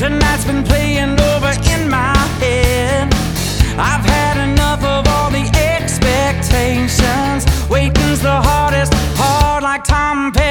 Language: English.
Tonight's been playing over in my head. I've had enough of all the expectations. Waiting's the hardest, hard like Tom Petty.